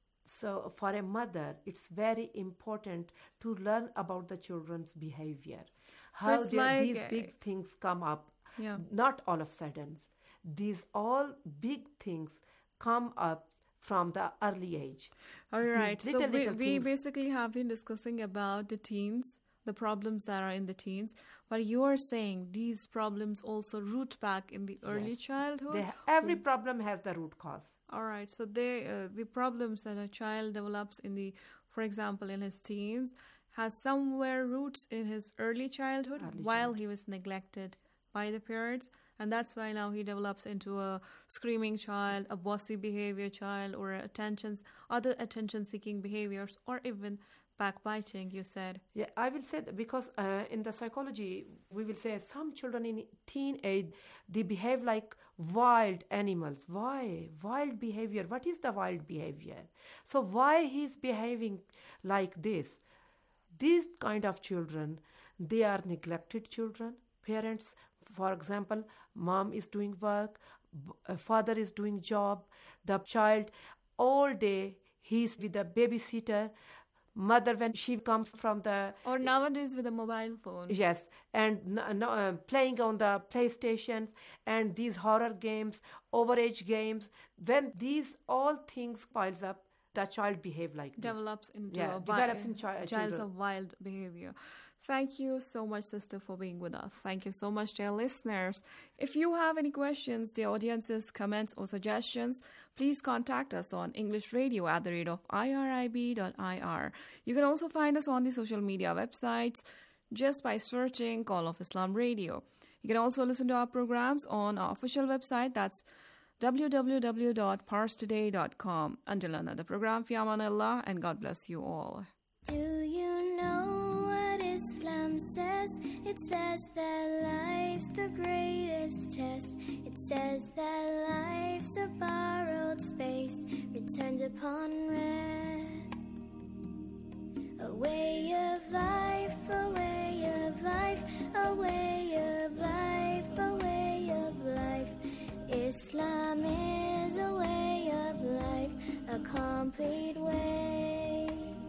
Speaker 18: So for a mother, it's very important to learn about the children's behavior. How these big things come up.
Speaker 17: Yeah.
Speaker 18: Not all of a sudden. These all big things come up from the early age.
Speaker 17: All right. So we basically have been discussing about the teens, the problems that are in the teens. But you are saying these problems also root back in the early childhood?
Speaker 18: Every problem has the root cause.
Speaker 17: All right. So the problems that a child develops for example, in his teens, has somewhere roots in his early childhood while he was neglected by the parents. And that's why now he develops into a screaming child, a bossy behavior child, or other attention-seeking behaviors, or even backbiting, you said.
Speaker 18: Yeah, I will say that because in the psychology, we will say some children in teenage, they behave like wild animals. Why? Wild behavior. What is the wild behavior? So why he's behaving like this? These kind of children, they are neglected children. Parents, for example, mom is doing work, father is doing job, the child all day he's with the babysitter, mother when she comes from the...
Speaker 17: Or nowadays with a mobile phone.
Speaker 18: Yes, and playing on the PlayStations and these horror games, overage games. When these all things piles up, the child behave like this.
Speaker 17: Develops into
Speaker 18: child's
Speaker 17: of wild behavior. Thank you so much, sister, for being with us. Thank you so much, dear listeners. If you have any questions, dear audiences, comments, or suggestions, please contact us on englishradio@irib.ir. You can also find us on the social media websites just by searching Call of Islam Radio. You can also listen to our programs on our official website, that's www.parstoday.com. Until another program, fi amanillah, and God bless you all.
Speaker 20: Do you know what Islam says? It says that life's the greatest test. It says that life's a borrowed space, returned upon rest. A way of life, a way of life, a way of life, a way of life. Islam is a way of life, a complete way.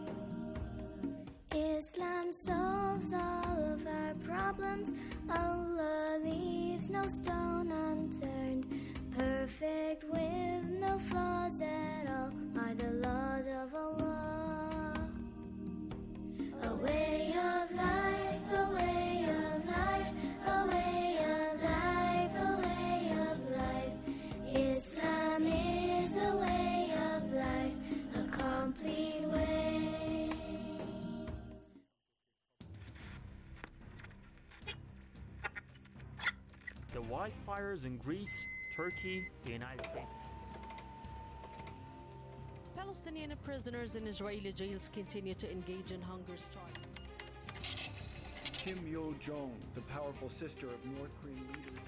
Speaker 20: Islam solves all of our problems. Allah leaves no stone unturned. Perfect with no flaws at all are the laws of Allah. A way of life, a way of life, a way of life, a way of life. Islam is a way of life, a complete way.
Speaker 21: The wildfires in Greece, Turkey, the United States.
Speaker 22: Palestinian prisoners in Israeli jails continue to engage in hunger strikes.
Speaker 23: Kim Yo-jong, the powerful sister of North Korean leader.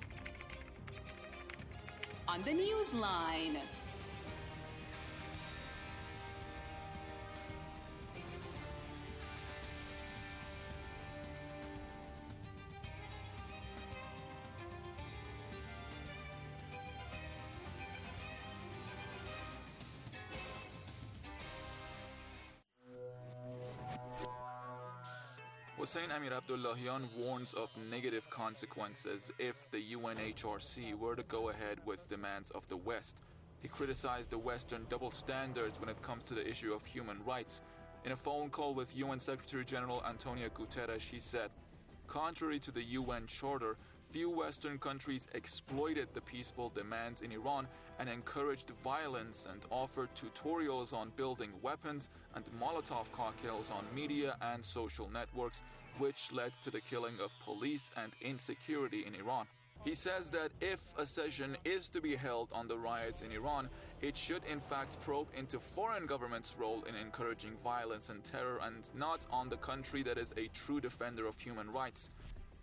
Speaker 24: On the Newsline.
Speaker 25: Hossein Amir Abdullahian warns of negative consequences if the UNHRC were to go ahead with demands of the West. He criticized the Western double standards when it comes to the issue of human rights. In a phone call with UN Secretary General Antonio Guterres, he said, contrary to the UN Charter, few Western countries exploited the peaceful demands in Iran and encouraged violence and offered tutorials on building weapons and Molotov cocktails on media and social networks, which led to the killing of police and insecurity in Iran. He says that if a session is to be held on the riots in Iran, it should in fact probe into foreign governments' role in encouraging violence and terror and not on the country that is a true defender of human rights.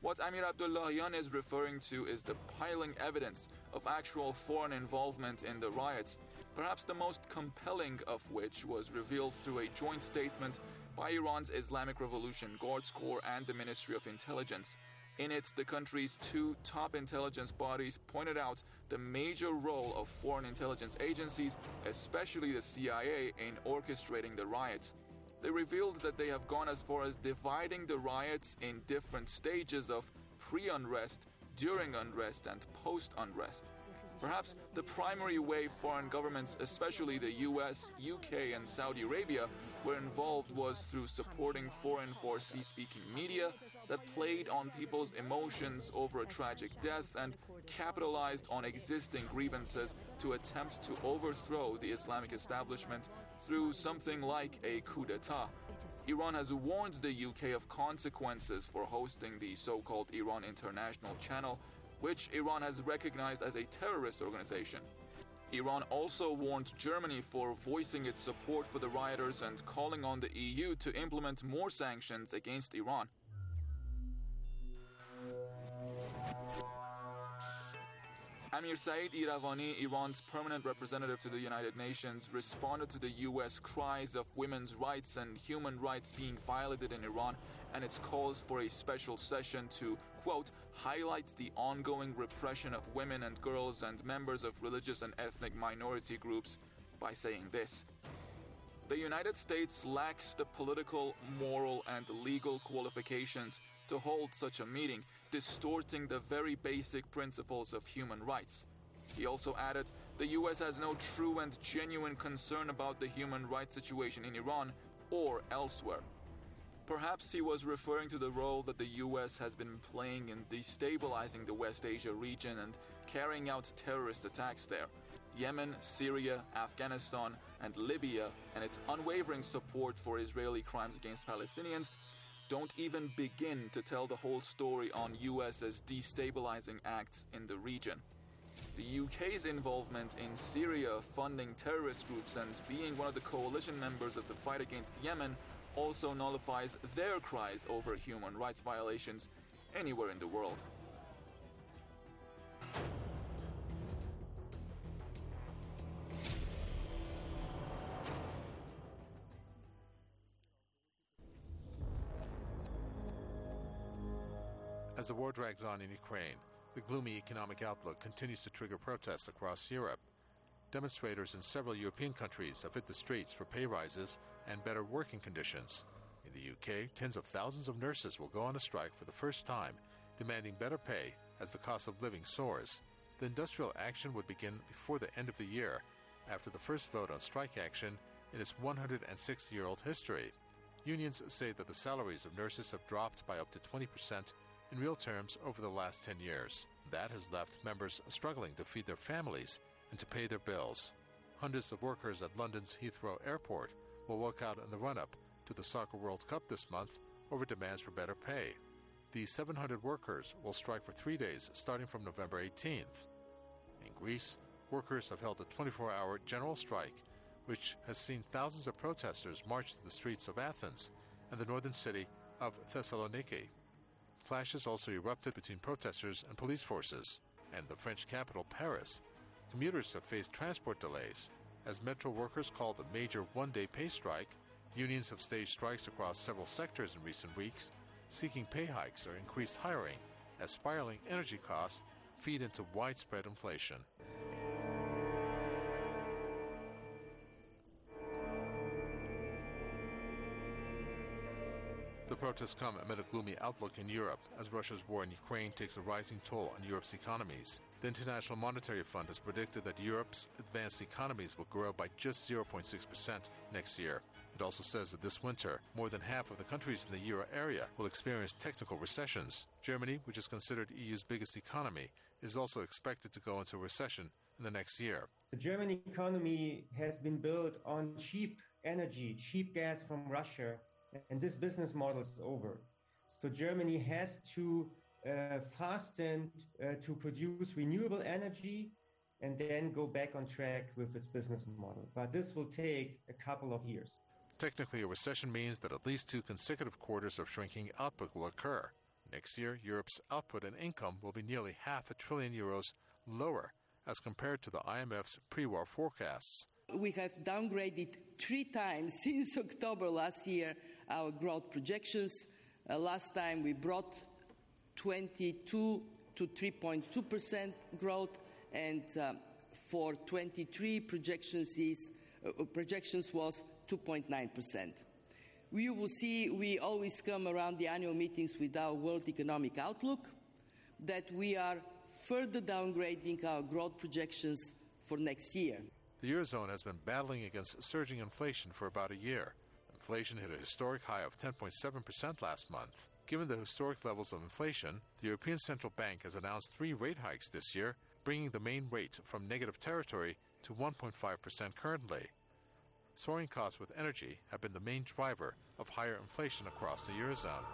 Speaker 25: What Amir Abdullahian is referring to is the piling evidence of actual foreign involvement in the riots, perhaps the most compelling of which was revealed through a joint statement by Iran's Islamic Revolution Guards Corps and the Ministry of Intelligence. In it, the country's two top intelligence bodies pointed out the major role of foreign intelligence agencies, especially the CIA, in orchestrating the riots. They revealed that they have gone as far as dividing the riots in different stages of pre-unrest, during unrest, and post-unrest. Perhaps the primary way foreign governments, especially the US, UK, and Saudi Arabia, were involved was through supporting foreign Farsi-speaking media that played on people's emotions over a tragic death and capitalized on existing grievances to attempt to overthrow the Islamic establishment through something like a coup d'etat. Iran has warned the UK of consequences for hosting the so-called Iran International Channel, which Iran has recognized as a terrorist organization. Iran also warned Germany for voicing its support for the rioters and calling on the EU to implement more sanctions against Iran. Amir Saeed Iravani, Iran's permanent representative to the United Nations, responded to the U.S. cries of women's rights and human rights being violated in Iran and its calls for a special session to, quote, highlight the ongoing repression of women and girls and members of religious and ethnic minority groups by saying this: the United States lacks the political, moral, and legal qualifications to hold such a meeting, distorting the very basic principles of human rights. He also added, the US has no true and genuine concern about the human rights situation in Iran or elsewhere. Perhaps he was referring to the role that the US has been playing in destabilizing the West Asia region and carrying out terrorist attacks there. Yemen, Syria, Afghanistan, and Libya, and its unwavering support for Israeli crimes against Palestinians don't even begin to tell the whole story on US's destabilizing acts in the region. The UK's involvement in Syria, funding terrorist groups, and being one of the coalition members of the fight against Yemen also nullifies their cries over human rights violations anywhere in the world.
Speaker 1: As the war drags on in Ukraine, the gloomy economic outlook continues to trigger protests across Europe. Demonstrators in several European countries have hit the streets for pay rises and better working conditions. In the UK, tens of thousands of nurses will go on a strike for the first time, demanding better pay as the cost of living soars. The industrial action would begin before the end of the year, after the first vote on strike action in its 106-year-old history. Unions say that the salaries of nurses have dropped by up to 20% in real terms over the last 10 years. That has left members struggling to feed their families and to pay their bills. Hundreds of workers at London's Heathrow Airport will walk out in the run-up to the Soccer World Cup this month over demands for better pay. These 700 workers will strike for 3 days starting from November 18th. In Greece, workers have held a 24-hour general strike, which has seen thousands of protesters march to the streets of Athens and the northern city of Thessaloniki. Clashes also erupted between protesters and police forces. And the French capital, Paris, commuters have faced transport delays. As metro workers called a major one-day pay strike, unions have staged strikes across several sectors in recent weeks, seeking pay hikes or increased hiring, as spiraling energy costs feed into widespread inflation. The protests come amid a gloomy outlook in Europe as Russia's war in Ukraine takes a rising toll on Europe's economies. The International Monetary Fund has predicted that Europe's advanced economies will grow by just 0.6% next year. It also says that this winter, more than half of the countries in the euro area will experience technical recessions. Germany, which is considered EU's biggest economy, is also expected to go into a recession in the next year.
Speaker 4: The German economy has been built on cheap energy, cheap gas from Russia, and this business model is over. So Germany has to fasten to produce renewable energy and then go back on track with its business model. But this will take a couple of years.
Speaker 1: Technically, a recession means that at least 2 consecutive quarters of shrinking output will occur. Next year, Europe's output and income will be nearly €500 billion lower as compared to the IMF's pre-war forecasts.
Speaker 5: We have downgraded 3 times since October last year our growth projections. Last time we brought 22 to 3.2% growth, and for 23 projections was 2.9%. We will see, we always come around the annual meetings with our World Economic Outlook, that we are further downgrading our growth projections for next year.
Speaker 1: The Eurozone has been battling against surging inflation for about a year. Inflation hit a historic high of 10.7% last month. Given the historic levels of inflation, the European Central Bank has announced 3 rate hikes this year, bringing the main rate from negative territory to 1.5% currently. Soaring costs with energy have been the main driver of higher inflation across the Eurozone.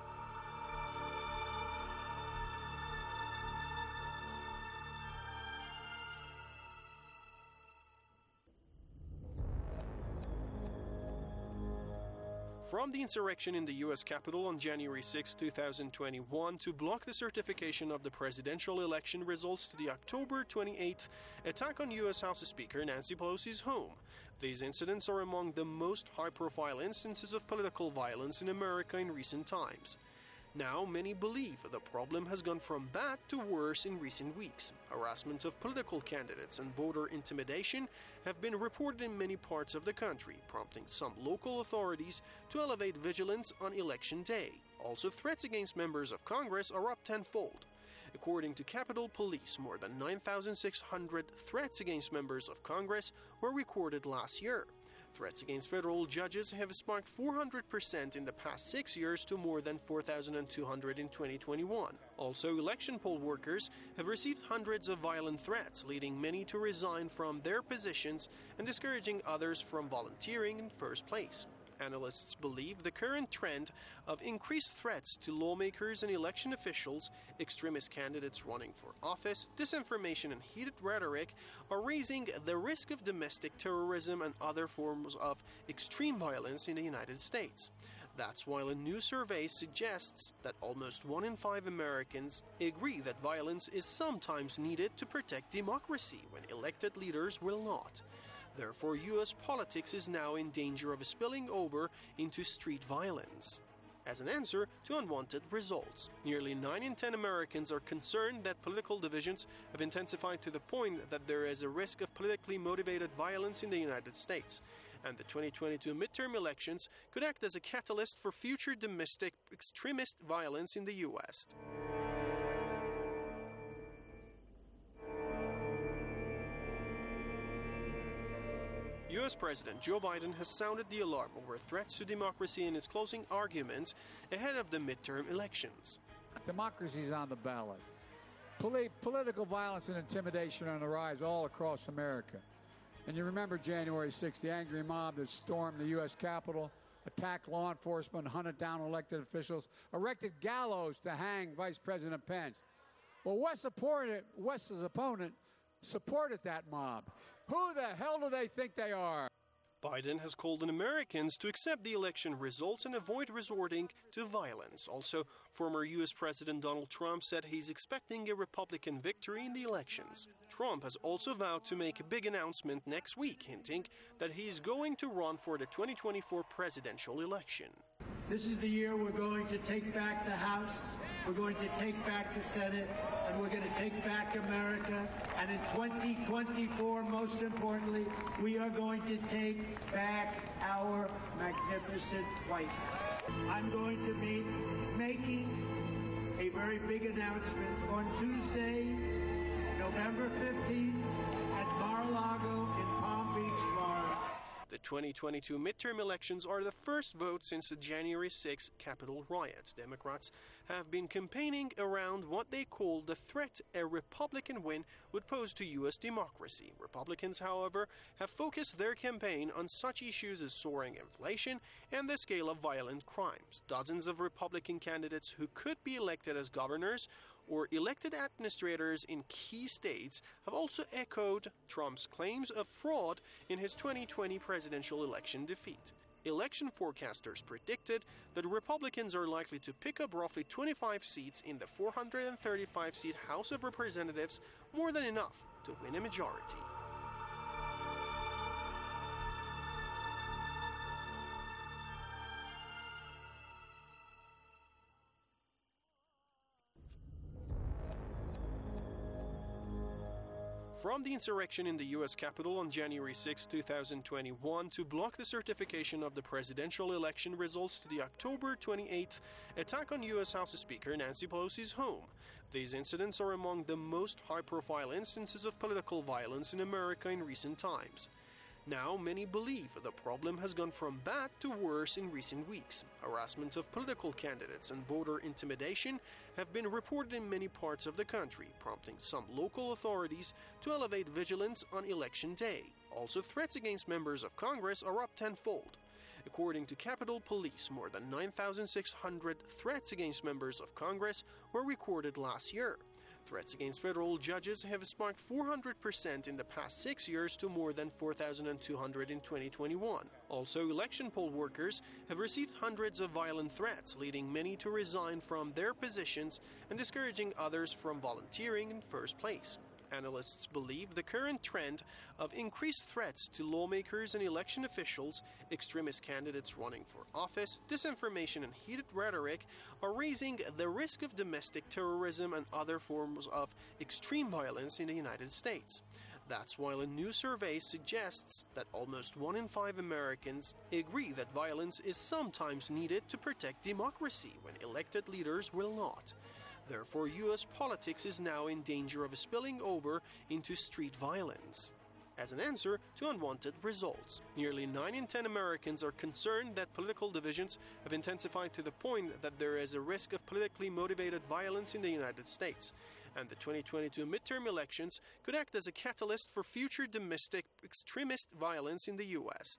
Speaker 6: From the insurrection in the U.S. Capitol on January 6, 2021, to block the certification of the presidential election results to the October 28th attack on U.S. House Speaker Nancy Pelosi's home, these incidents are among the most high-profile instances of political violence in America in recent times. Now, many believe the problem has gone from bad to worse in recent weeks. Harassment of political candidates and voter intimidation have been reported in many parts of the country, prompting some local authorities to elevate vigilance on Election Day. Also, threats against members of Congress are up tenfold. According to Capitol Police, more than 9,600 threats against members of Congress were recorded last year. Threats against federal judges have spiked 400% in the past 6 years to more than 4,200 in 2021. Also, election poll workers have received hundreds of violent threats, leading many to resign from their positions and discouraging others from volunteering in first place. Analysts believe the current trend of increased threats to lawmakers and election officials, extremist candidates running for office, disinformation and heated rhetoric are raising the risk of domestic terrorism and other forms of extreme violence in the United States. That's why a new survey suggests that almost 1 in 5 Americans agree that violence is sometimes needed to protect democracy when elected leaders will not. Therefore, U.S. politics is now in danger of spilling over into street violence. As an answer to unwanted results, nearly 9 in 10 Americans are concerned that political divisions have intensified to the point that there is a risk of politically motivated violence in the United States, and the 2022 midterm elections could act as a catalyst for future domestic extremist violence in the U.S. U.S. President Joe Biden has sounded the alarm over threats to democracy in his closing arguments ahead of the midterm elections.
Speaker 8: Democracy is on the ballot. Political violence and intimidation are on the rise all across America. And you remember January 6th, the angry mob that stormed the U.S. Capitol, attacked law enforcement, hunted down elected officials, erected gallows to hang Vice President Pence. Well, West's opponent supported that mob. Who the hell do they think they are?
Speaker 6: Biden has called on Americans to accept the election results and avoid resorting to violence. Also, former U.S. President Donald Trump said he's expecting a Republican victory in the elections. Trump has also vowed to make a big announcement next week, hinting that he's going to run for the 2024 presidential election.
Speaker 9: This is the year we're going to take back the House, we're going to take back the Senate, and we're going to take back America. And in 2024, most importantly, we are going to take back our magnificent White House. I'm going to be making a very big announcement on Tuesday, November 15th, at Mar-a-Lago in Palm Beach, Florida.
Speaker 6: The 2022 midterm elections are the first vote since the January 6th Capitol riot. Democrats have been campaigning around what they call the threat a Republican win would pose to U.S. democracy. Republicans, however, have focused their campaign on such issues as soaring inflation and the scale of violent crimes. Dozens of Republican candidates who could be elected as governors or elected administrators in key states have also echoed Trump's claims of fraud in his 2020 presidential election defeat. Election forecasters predicted that Republicans are likely to pick up roughly 25 seats in the 435-seat House of Representatives, more than enough to win a majority. From the insurrection in the U.S. Capitol on January 6, 2021, to block the certification of the presidential election results to the October 28th attack on U.S. House Speaker Nancy Pelosi's home. These incidents are among the most high-profile instances of political violence in America in recent times. Now, many believe the problem has gone from bad to worse in recent weeks. Harassment of political candidates and voter intimidation have been reported in many parts of the country, prompting some local authorities to elevate vigilance on Election Day. Also, threats against members of Congress are up tenfold. According to Capitol Police, more than 9,600 threats against members of Congress were recorded last year. Threats against federal judges have spiked 400% in the past 6 years to more than 4,200 in 2021. Also, election poll workers have received hundreds of violent threats, leading many to resign from their positions and discouraging others from volunteering in first place. Analysts believe the current trend of increased threats to lawmakers and election officials, extremist candidates running for office, disinformation and heated rhetoric are raising the risk of domestic terrorism and other forms of extreme violence in the United States. That's why a new survey suggests that almost 1 in 5 Americans agree that violence is sometimes needed to protect democracy when elected leaders will not. Therefore, U.S. politics is now in danger of spilling over into street violence. As an answer to unwanted results, nearly 9 in 10 Americans are concerned that political divisions have intensified to the point that there is a risk of politically motivated violence in the United States, and the 2022 midterm elections could act as a catalyst for future domestic extremist violence in the U.S.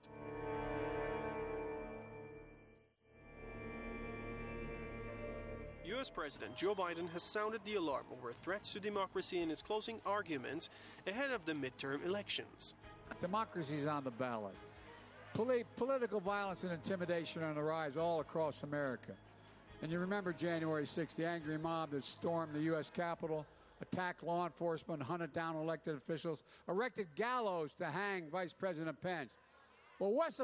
Speaker 6: U.S. President Joe Biden has sounded the alarm over threats to democracy in his closing arguments ahead of the midterm elections.
Speaker 8: Democracy is on the ballot. Political violence and intimidation are on the rise all across America. And you remember January 6th, the angry mob that stormed the U.S. Capitol, attacked law enforcement, hunted down elected officials, erected gallows to hang Vice President Pence. Well, West's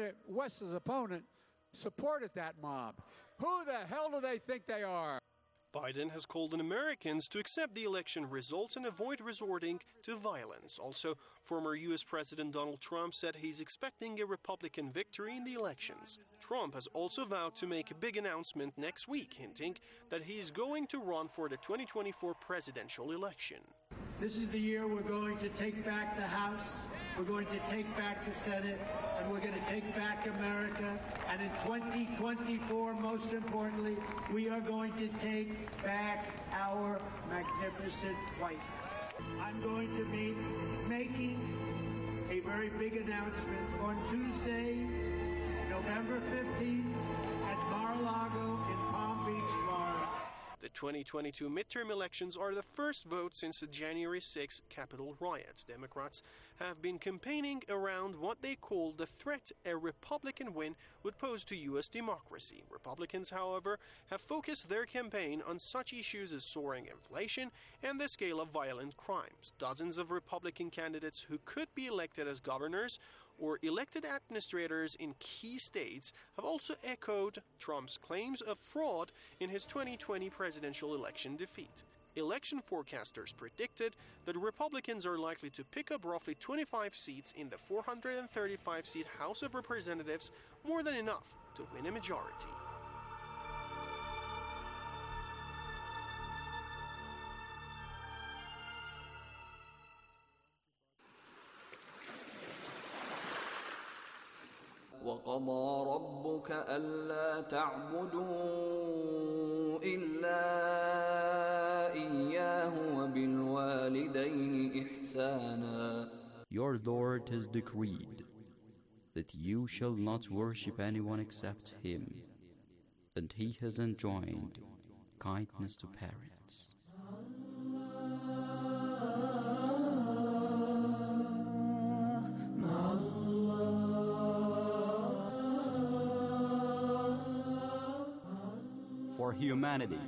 Speaker 8: opponent supported that mob. Who the hell do they think they are?
Speaker 6: Biden has called on Americans to accept the election results and avoid resorting to violence. Also, former U.S. President Donald Trump said he's expecting a Republican victory in the elections. Trump has also vowed to make a big announcement next week, hinting that he's going to run for the 2024 presidential election.
Speaker 9: This is the year we're going to take back the House, we're going to take back the Senate, and we're going to take back America. And in 2024, most importantly, we are going to take back our magnificent White House. I'm going to be making a very big announcement on Tuesday, November 15th, at Mar-a-Lago in Palm Beach, Florida.
Speaker 6: The 2022 midterm elections are the first vote since the January 6 Capitol riots. Democrats have been campaigning around what they call the threat a Republican win would pose to U.S. democracy. Republicans, however, have focused their campaign on such issues as soaring inflation and the scale of violent crimes. Dozens of Republican candidates who could be elected as governors or elected administrators in key states have also echoed Trump's claims of fraud in his 2020 presidential election defeat. Election forecasters predicted that Republicans are likely to pick up roughly 25 seats in the 435-seat House of Representatives, more than enough to win a majority.
Speaker 2: وقضى ربك ألا تعبدوا إلا إياه وبالوالدين إحسانا.
Speaker 19: Your Lord has decreed that you shall not worship anyone except Him, and He has enjoined kindness to parents. humanity.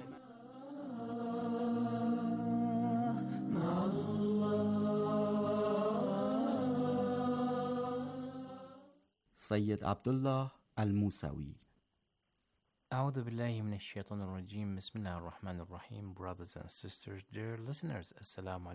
Speaker 19: Sayyid Abdullah Al-Musawi.
Speaker 11: أعوذ بالله من الشيطان الرجيم. بسم الله الرحمن الرحيم. Brothers and sisters, dear listeners, Assalamu alaikum.